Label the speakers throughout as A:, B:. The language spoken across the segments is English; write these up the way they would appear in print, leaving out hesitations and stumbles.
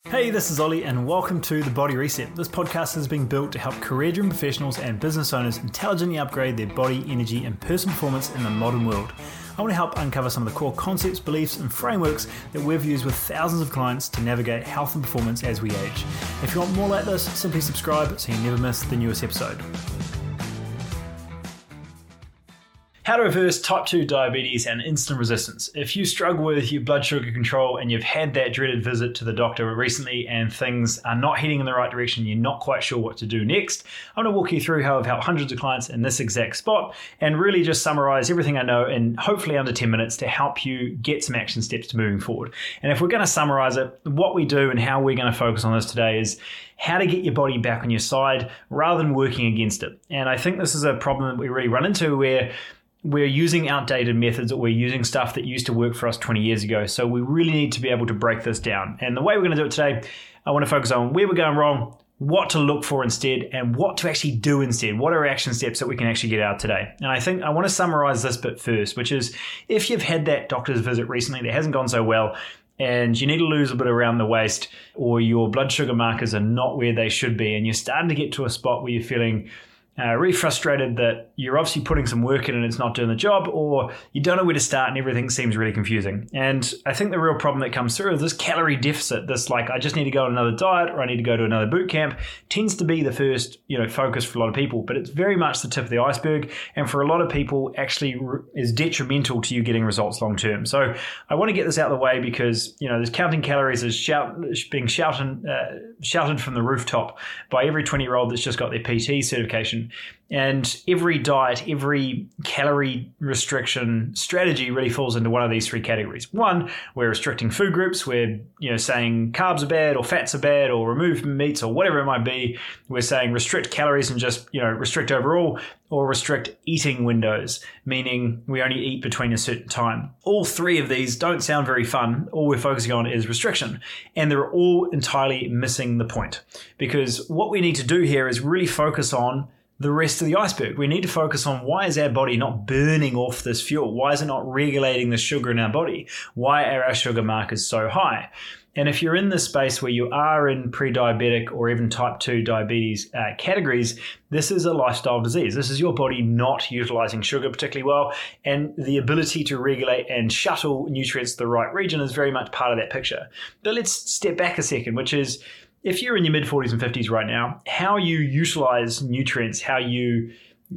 A: Hey, this is Ollie and welcome to The Body Reset. This podcast has been built to help career-driven professionals and business owners intelligently upgrade their body, energy and personal performance in the modern world. I want to help uncover some of the core concepts, beliefs and frameworks that we've used with thousands of clients to navigate health and performance as we age. If you want more like this, simply subscribe so you never miss the newest episode. How to reverse type 2 diabetes and insulin resistance. If you struggle with your blood sugar control and you've had that dreaded visit to the doctor recently and things are not heading in the right direction, you're not quite sure what to do next, I'm going to walk you through how I've helped hundreds of clients in this exact spot and really just summarize everything I know in hopefully under 10 minutes to help you get some action steps to moving forward. And if we're going to summarize it, what we do and how we're going to focus on this today is how to get your body back on your side rather than working against it. And I think this is a problem that we really run into where we're using outdated methods or we're using stuff that used to work for us 20 years ago. So we really need to be able to break this down. And the way we're going to do it today, I want to focus on where we're going wrong, what to look for instead, and what to actually do instead. What are action steps that we can actually get out today? And I think I want to summarize this bit first, which is if you've had that doctor's visit recently that hasn't gone so well, and you need to lose a bit around the waist, or your blood sugar markers are not where they should be, and you're starting to get to a spot where you're feeling really frustrated that you're obviously putting some work in and it's not doing the job, or you don't know where to start and everything seems really confusing. And I think the real problem that comes through is this calorie deficit, this like, I just need to go on another diet or I need to go to another boot camp, tends to be the first, focus for a lot of people, but it's very much the tip of the iceberg. And for a lot of people actually is detrimental to you getting results long term. So I want to get this out of the way because, this counting calories is being shouted from the rooftop by every 20-year-old that's just got their PT certification. And every diet, every calorie restriction strategy really falls into one of these three categories. One, we're restricting food groups. We're saying carbs are bad or fats are bad or remove meats or whatever it might be. We're saying restrict calories and just restrict overall, or restrict eating windows, meaning we only eat between a certain time. All three of these don't sound very fun. All we're focusing on is restriction. And they're all entirely missing the point. Because what we need to do here is really focus on the rest of the iceberg. We need to focus on why is our body not burning off this fuel? Why is it not regulating the sugar in our body? Why are our sugar markers so high? And if you're in this space where you are in pre-diabetic or even type 2 diabetes categories, this is a lifestyle disease. This is your body not utilizing sugar particularly well, and the ability to regulate and shuttle nutrients to the right region is very much part of that picture. But let's step back a second, which is, if you're in your mid-40s and 50s right now, how you utilize nutrients, how your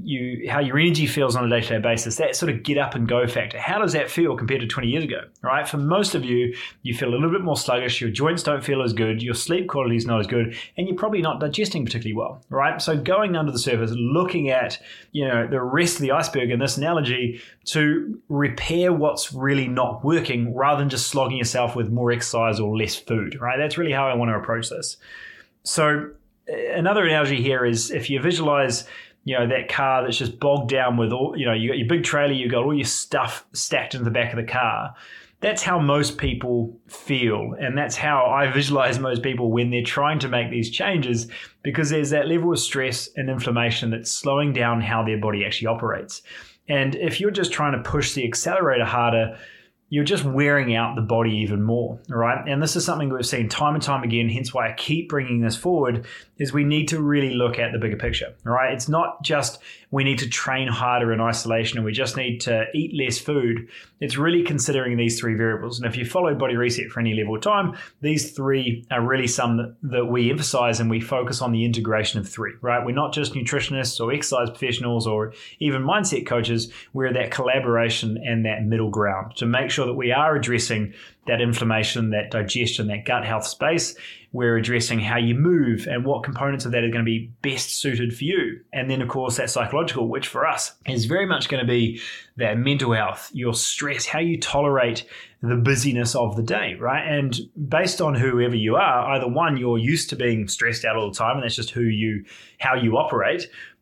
A: energy feels on a day-to-day basis, that sort of get up and go factor, how does that feel compared to 20 years ago, right? For most of you, you feel a little bit more sluggish, your joints don't feel as good, your sleep quality is not as good, and you're probably not digesting particularly well, right? So going under the surface, looking at, the rest of the iceberg in this analogy to repair what's really not working rather than just slogging yourself with more exercise or less food, right? That's really how I want to approach this. So another analogy here is if you visualize that car that's just bogged down with all, you got your big trailer, you got all your stuff stacked in the back of the car. That's how most people feel. And that's how I visualize most people when they're trying to make these changes, because there's that level of stress and inflammation that's slowing down how their body actually operates. And if you're just trying to push the accelerator harder, you're just wearing out the body even more, right? And this is something we've seen time and time again, hence why I keep bringing this forward, is we need to really look at the bigger picture, right? It's not just we need to train harder in isolation and we just need to eat less food. It's really considering these three variables. And if you follow Body Reset for any level of time, these three are really some that we emphasize, and we focus on the integration of three, right? We're not just nutritionists or exercise professionals or even mindset coaches. We're that collaboration and that middle ground to make sure that we are addressing that inflammation, that digestion, that gut health space. We're addressing how you move and what components of that are going to be best suited for you. And then, of course, that psychological, which for us is very much going to be that mental health, your stress, how you tolerate the busyness of the day, right? And based on whoever you are, either one, you're used to being stressed out all the time, and that's just how you operate,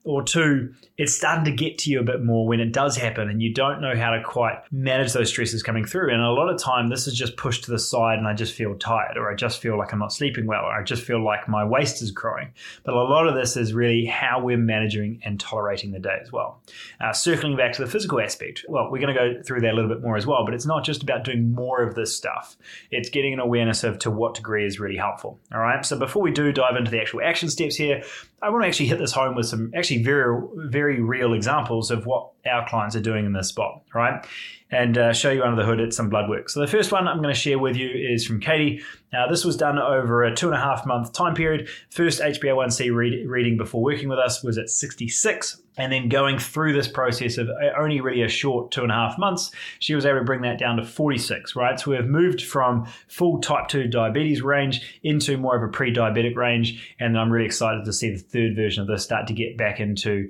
A: or two, it's starting to get to you a bit more when it does happen and you don't know how to quite manage those stresses coming through. And a lot of time, this is just pushed to the side and I just feel tired, or I just feel like I'm not sleeping well, or I just feel like my waist is growing. But a lot of this is really how we're managing and tolerating the day as well. Circling back to the physical aspect, well, we're going to go through that a little bit more as well, but it's not just about doing more of this stuff. It's getting an awareness of to what degree is really helpful. All right. So before we do dive into the actual action steps here, I want to actually hit this home with some actually very, very real examples of what our clients are doing in this spot, right? And show you under the hood at some blood work. So the first one I'm going to share with you is from Katie. This was done over a 2.5 month time period. First HbA1c reading before working with us was at 66. And then going through this process of only really a short 2.5 months, she was able to bring that down to 46, right? So we've moved from full type 2 diabetes range into more of a pre-diabetic range. And I'm really excited to see the third version of this start to get back into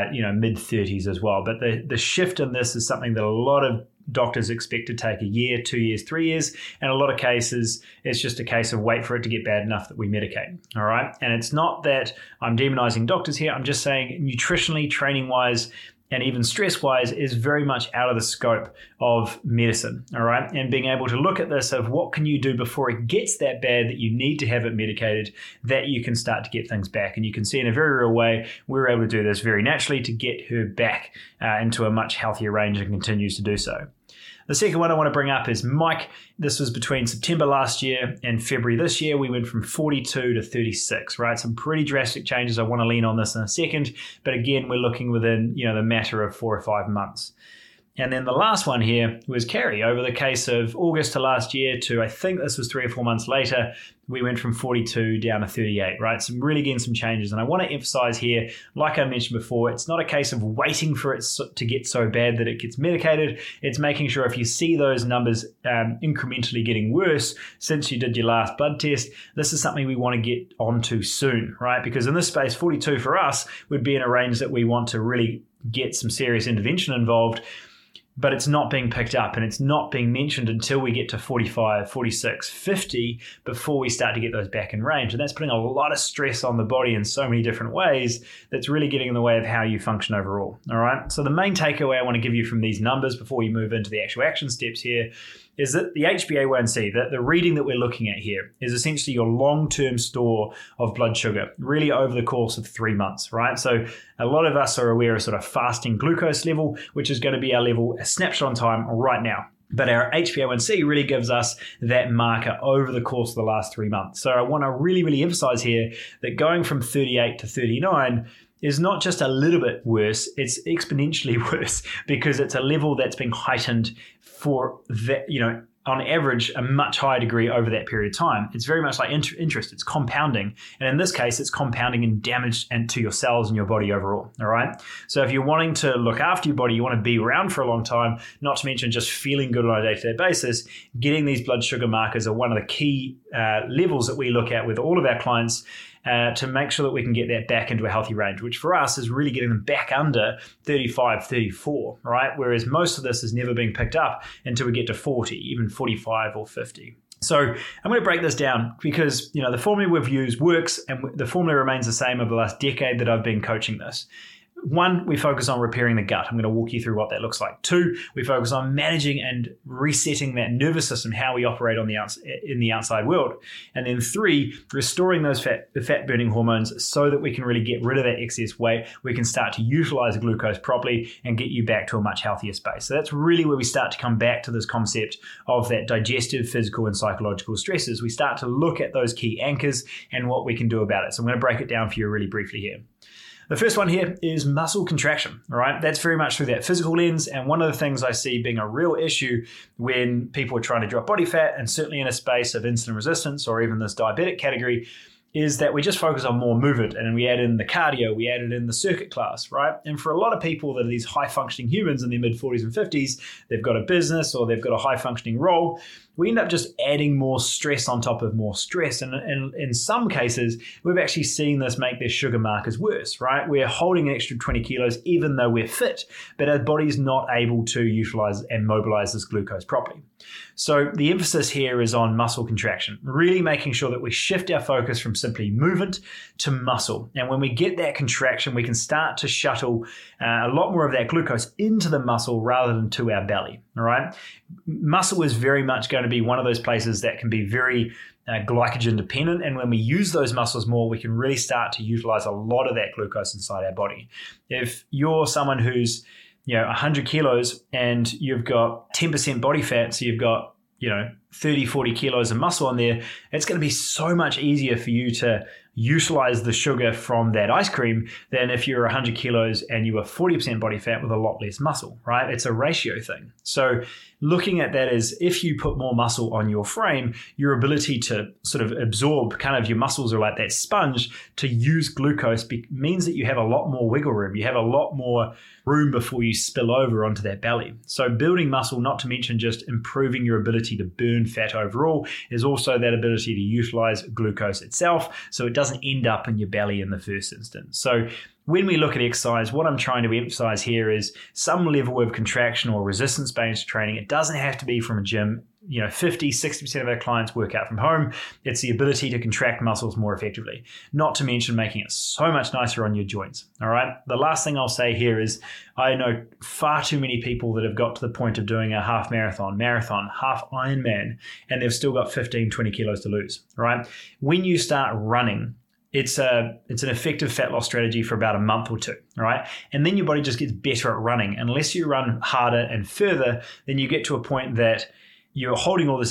A: mid-30s as well. But the shift in this is something that a lot of doctors expect to take a year, 2 years, 3 years. And a lot of cases, it's just a case of wait for it to get bad enough that we medicate. All right. And it's not that I'm demonizing doctors here. I'm just saying nutritionally, training wise, and even stress-wise is very much out of the scope of medicine, all right? And being able to look at this of what can you do before it gets that bad that you need to have it medicated, that you can start to get things back. And you can see in a very real way, we were able to do this very naturally to get her back into a much healthier range and continues to do so. The second one I want to bring up is Mike. This was between September last year and February this year. We went from 42 to 36, right? Some pretty drastic changes. I want to lean on this in a second. But again, we're looking within, the matter of 4 or 5 months. And then the last one here was Carrie. Over the case of August to last year to, I think this was 3 or 4 months later, we went from 42 down to 38, right? So really getting some changes. And I want to emphasize here, like I mentioned before, it's not a case of waiting for it to get so bad that it gets medicated. It's making sure if you see those numbers incrementally getting worse since you did your last blood test, this is something we want to get onto soon, right? Because in this space, 42 for us would be in a range that we want to really get some serious intervention involved. But it's not being picked up and it's not being mentioned until we get to 45, 46, 50 before we start to get those back in range. And that's putting a lot of stress on the body in so many different ways that's really getting in the way of how you function overall. All right. So the main takeaway I want to give you from these numbers before we move into the actual action steps here is that the HbA1c, the reading that we're looking at here, is essentially your long-term store of blood sugar, really over the course of 3 months, right? So a lot of us are aware of sort of fasting glucose level, which is going to be our level, a snapshot in time right now. But our HbA1c really gives us that marker over the course of the last 3 months. So I want to really, really emphasize here that going from 38 to 39 is not just a little bit worse, it's exponentially worse because it's a level that's been heightened for that, on average, a much higher degree over that period of time. It's very much like interest. It's compounding. And in this case, it's compounding in damage and to your cells and your body overall. All right. So if you're wanting to look after your body, you want to be around for a long time, not to mention just feeling good on a day-to-day basis, getting these blood sugar markers are one of the key levels that we look at with all of our clients to make sure that we can get that back into a healthy range, which for us is really getting them back under 35, 34, right? Whereas most of this is never being picked up until we get to 40, even 45 or 50. So I'm going to break this down because, the formula we've used works and the formula remains the same over the last decade that I've been coaching this. 1, we focus on repairing the gut. I'm going to walk you through what that looks like. 2, we focus on managing and resetting that nervous system, how we operate on in the outside world. And then 3, restoring those fat burning hormones so that we can really get rid of that excess weight. We can start to utilize the glucose properly and get you back to a much healthier space. So that's really where we start to come back to this concept of that digestive, physical, and psychological stresses. We start to look at those key anchors and what we can do about it. So I'm going to break it down for you really briefly here. The first one here is muscle contraction, all right? That's very much through that physical lens. And one of the things I see being a real issue when people are trying to drop body fat, and certainly in a space of insulin resistance or even this diabetic category, is that we just focus on more movement and we add in the cardio, we added in the circuit class, right? And for a lot of people that are these high functioning humans in their mid 40s and 50s, they've got a business or they've got a high functioning role. we end up just adding more stress on top of more stress. And in some cases, we've actually seen this make their sugar markers worse, right? We're holding an extra 20 kilos even though we're fit, but our body's not able to utilize and mobilize this glucose properly. So the emphasis here is on muscle contraction, really making sure that we shift our focus from simply movement to muscle. And when we get that contraction, we can start to shuttle a lot more of that glucose into the muscle rather than to our belly, all right? Muscle is very much going to be one of those places that can be very glycogen dependent. And when we use those muscles more, we can really start to utilize a lot of that glucose inside our body. If you're someone who's 100 kilos and you've got 10% body fat, so you've got 30, 40 kilos of muscle on there, it's going to be so much easier for you to utilize the sugar from that ice cream than if you're 100 kilos and you were 40% body fat with a lot less muscle, right? It's a ratio thing. So looking at that is if you put more muscle on your frame, your ability to sort of absorb, kind of your muscles are like that sponge to use glucose means that you have a lot more wiggle room. You have a lot more room before you spill over onto that belly. So building muscle, not to mention just improving your ability to burn fat overall, is also that ability to utilize glucose itself so it doesn't end up in your belly in the first instance. So when we look at exercise, what I'm trying to emphasize here is some level of contraction or resistance-based training. It doesn't have to be from a gym. 50, 60% of our clients work out from home. It's the ability to contract muscles more effectively, not to mention making it so much nicer on your joints. All right. The last thing I'll say here is I know far too many people that have got to the point of doing a half marathon, half Ironman, and they've still got 15, 20 kilos to lose. All right. When you start running, it's an effective fat loss strategy for about a month or two, all right? And then your body just gets better at running. Unless you run harder and further, then you get to a point that you're holding all this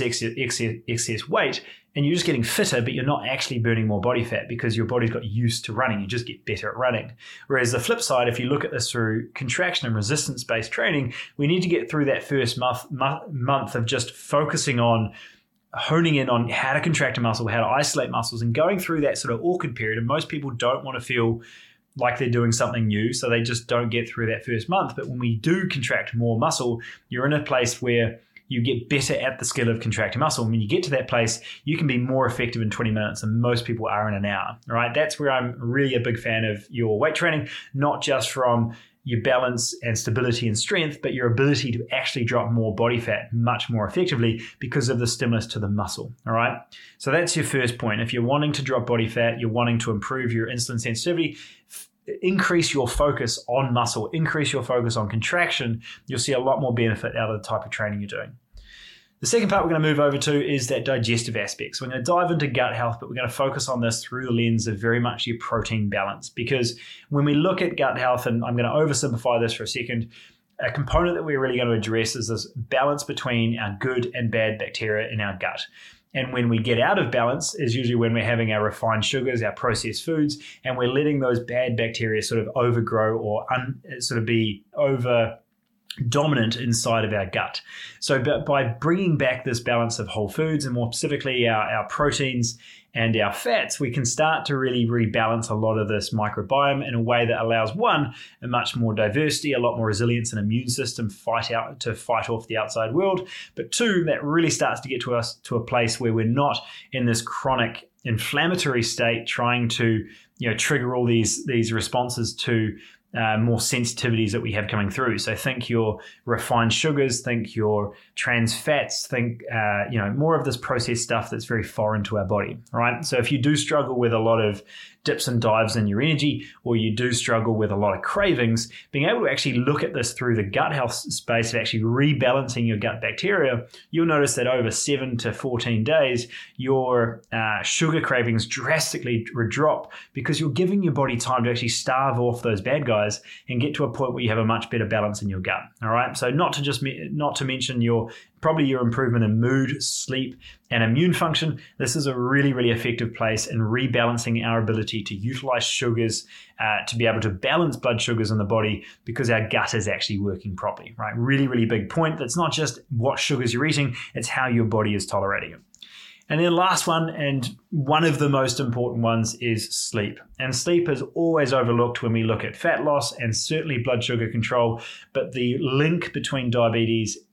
A: excess weight and you're just getting fitter, but you're not actually burning more body fat because your body's got used to running. You just get better at running. Whereas the flip side, if you look at this through contraction and resistance-based training, we need to get through that first month of just focusing on honing in on how to contract a muscle, how to isolate muscles, and going through that sort of awkward period. And most people don't want to feel like they're doing something new, so they just don't get through that first month. But when we do contract more muscle, you're in a place where you get better at the skill of contracting muscle. And when you get to that place, you can be more effective in 20 minutes than most people are in an hour. All right, that's where I'm really a big fan of your weight training, not just from your balance and stability and strength, but your ability to actually drop more body fat much more effectively because of the stimulus to the muscle. All right. So that's your first point. If you're wanting to drop body fat, you're wanting to improve your insulin sensitivity, increase your focus on muscle, increase your focus on contraction, you'll see a lot more benefit out of the type of training you're doing. The second part we're going to move over to is that digestive aspect. So we're going to dive into gut health, but we're going to focus on this through the lens of very much your protein balance. Because when we look at gut health, and I'm going to oversimplify this for a second, a component that we're really going to address is this balance between our good and bad bacteria in our gut. And when we get out of balance is usually when we're having our refined sugars, our processed foods, and we're letting those bad bacteria sort of overgrow or sort of be over dominant inside of our gut. So by bringing back this balance of whole foods, and more specifically our proteins and our fats, we can start to really rebalance a lot of this microbiome in a way that allows, one, a much more diversity, a lot more resilience and immune system to fight off the outside world. But two, that really starts to get to us to a place where we're not in this chronic inflammatory state trying to trigger all these responses to more sensitivities that we have coming through. So think your refined sugars, think your trans fats, think more of this processed stuff that's very foreign to our body, right? So if you do struggle with a lot of dips and dives in your energy, or you do struggle with a lot of cravings, being able to actually look at this through the gut health space of actually rebalancing your gut bacteria, you'll notice that over 7 to 14 days, your sugar cravings drastically drop because you're giving your body time to actually starve off those bad guys and get to a point where you have a much better balance in your gut. All right. So not to mention your improvement in mood, sleep, and immune function. This is a really, really effective place in rebalancing our ability to utilize sugars to be able to balance blood sugars in the body because our gut is actually working properly, right? Really, really big point. That's not just what sugars you're eating, it's how your body is tolerating it. And then the last one, and one of the most important ones, is sleep. And sleep is always overlooked when we look at fat loss and certainly blood sugar control, but the link between diabetes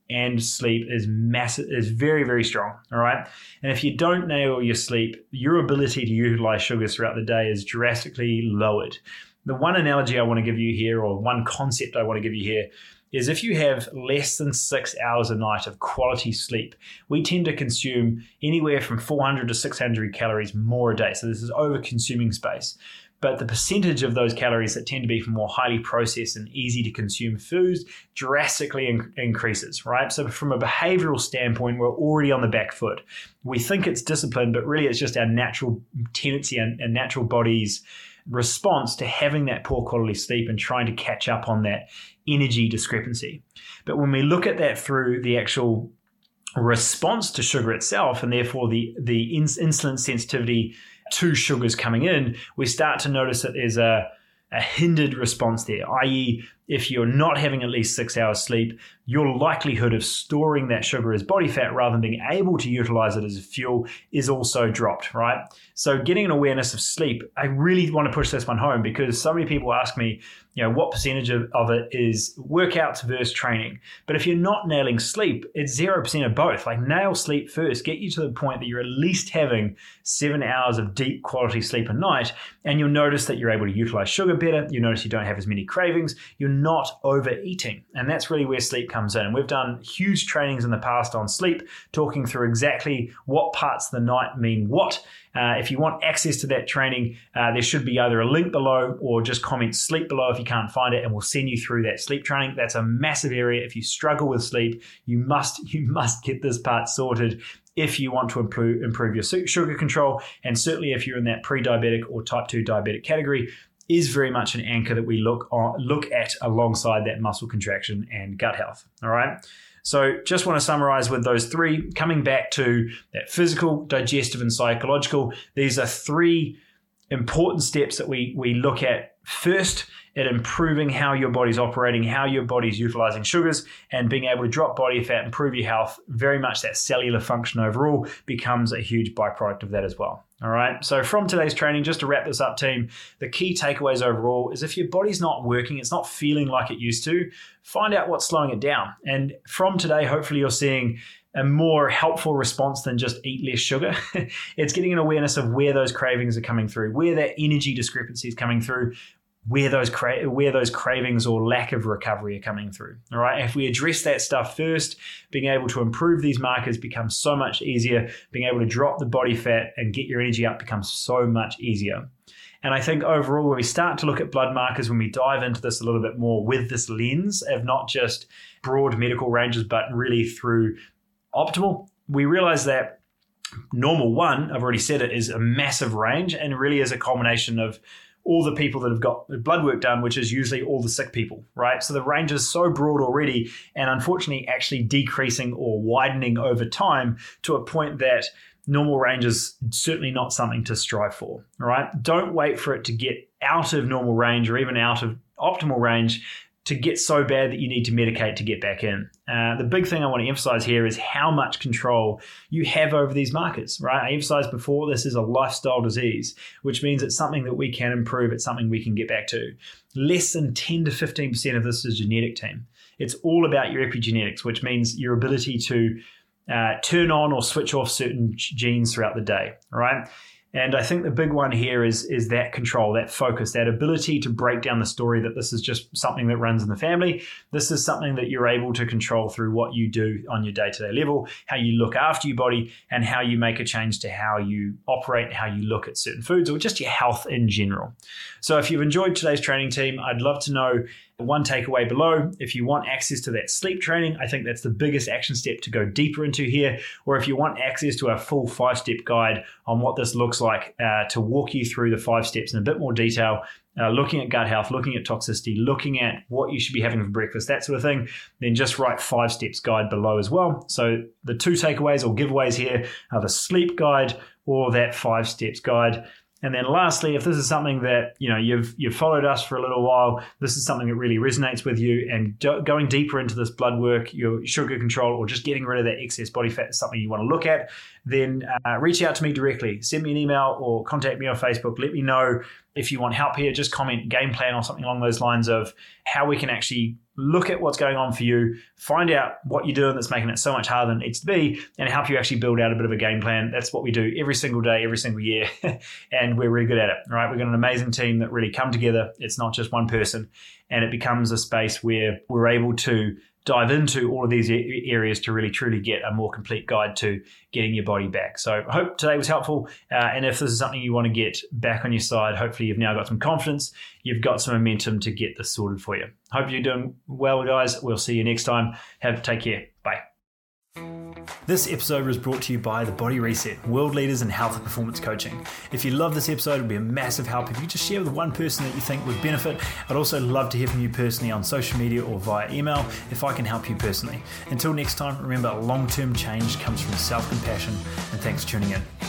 A: and sleep is massive, is very, very strong. All right. And if you don't nail your sleep, your ability to utilize sugars throughout the day is drastically lowered. The one analogy I want to give you here, or one concept I want to give you here, is if you have less than 6 hours a night of quality sleep, we tend to consume anywhere from 400 to 600 calories more a day. So this is over consuming space. But the percentage of those calories that tend to be from more highly processed and easy to consume foods drastically increases, right? So from a behavioral standpoint, we're already on the back foot. We think it's discipline, but really it's just our natural tendency and natural body's response to having that poor quality sleep and trying to catch up on that energy discrepancy. But when we look at that through the actual response to sugar itself, and therefore the insulin sensitivity to sugars coming in, we start to notice that there's a hindered response there, i.e., if you're not having at least 6 hours sleep, your likelihood of storing that sugar as body fat rather than being able to utilize it as a fuel is also dropped, right? So getting an awareness of sleep, I really want to push this one home because so many people ask me, what percentage of it is workouts versus training? But if you're not nailing sleep, it's 0% of both. Like nail sleep first, get you to the point that you're at least having 7 hours of deep quality sleep a night, and you'll notice that you're able to utilize sugar better. You notice you don't have as many cravings. You're not overeating. And that's really where sleep comes in. We've done huge trainings in the past on sleep, talking through exactly what parts of the night mean what. If you want access to that training, there should be either a link below or just comment sleep below if you can't find it, and we'll send you through that sleep training. That's a massive area. If you struggle with sleep, you must get this part sorted if you want to improve your sugar control, and certainly if you're in that pre-diabetic or type 2 diabetic category, is very much an anchor that we look at alongside that muscle contraction and gut health. All right. So just want to summarize with those three, coming back to that physical, digestive, and psychological. These are three important steps that we look at first at improving how your body's operating, how your body's utilizing sugars, and being able to drop body fat, improve your health. Very much that cellular function overall becomes a huge byproduct of that as well. All right. So from today's training, just to wrap this up, team, the key takeaways overall is if your body's not working, it's not feeling like it used to, find out what's slowing it down. And from today, hopefully you're seeing a more helpful response than just eat less sugar. It's getting an awareness of where those cravings are coming through, where that energy discrepancy is coming through, where those cravings or lack of recovery are coming through. All right. If we address that stuff first, being able to improve these markers becomes so much easier. Being able to drop the body fat and get your energy up becomes so much easier. And I think overall, when we start to look at blood markers, when we dive into this a little bit more with this lens of not just broad medical ranges, but really through optimal, we realize that normal one, I've already said it, is a massive range and really is a culmination of all the people that have got blood work done, which is usually all the sick people, right? So the range is so broad already and unfortunately actually decreasing or widening over time to a point that normal range is certainly not something to strive for, all right? Don't wait for it to get out of normal range or even out of optimal range to get so bad that you need to medicate to get back in. The big thing I want to emphasize here is how much control you have over these markers, right? I emphasized before, this is a lifestyle disease, which means it's something that we can improve. It's something we can get back to. Less than 10 to 15% of this is genetic, team. It's all about your epigenetics, which means your ability to turn on or switch off certain genes throughout the day, all right? And I think the big one here is that control, that focus, that ability to break down the story that this is just something that runs in the family. This is something that you're able to control through what you do on your day-to-day level, how you look after your body, and how you make a change to how you operate, how you look at certain foods, or just your health in general. So if you've enjoyed today's training, team, I'd love to know one takeaway below. If you want access to that sleep training, I think that's the biggest action step to go deeper into here. Or if you want access to our full 5-step guide on what this looks like to walk you through the 5 steps in a bit more detail, looking at gut health, looking at toxicity, looking at what you should be having for breakfast, that sort of thing, then just write 5 steps guide below as well. So the 2 takeaways or giveaways here are the sleep guide or that 5 steps guide. And then lastly, if this is something that you've followed us for a little while, this is something that really resonates with you, and going deeper into this blood work, your sugar control, or just getting rid of that excess body fat is something you want to look at, then reach out to me directly. Send me an email or contact me on Facebook. Let me know If you want help here, just comment game plan or something along those lines of how we can actually look at what's going on for you, find out what you're doing that's making it so much harder than it needs to be, and help you actually build out a bit of a game plan. That's what we do every single day, every single year, and we're really good at it, right? We've got an amazing team that really come together. It's not just one person, and it becomes a space where we're able to dive into all of these areas to really truly get a more complete guide to getting your body back. So I hope today was helpful. And if this is something you want to get back on your side, hopefully you've now got some confidence. You've got some momentum to get this sorted for you. Hope you're doing well, guys. We'll see you next time. Take care. Bye. This episode was brought to you by The Body Reset, world leaders in health and performance coaching. If you love this episode, it would be a massive help if you just share with one person that you think would benefit. I'd also love to hear from you personally on social media or via email if I can help you personally. Until next time, remember, long-term change comes from self-compassion, and thanks for tuning in.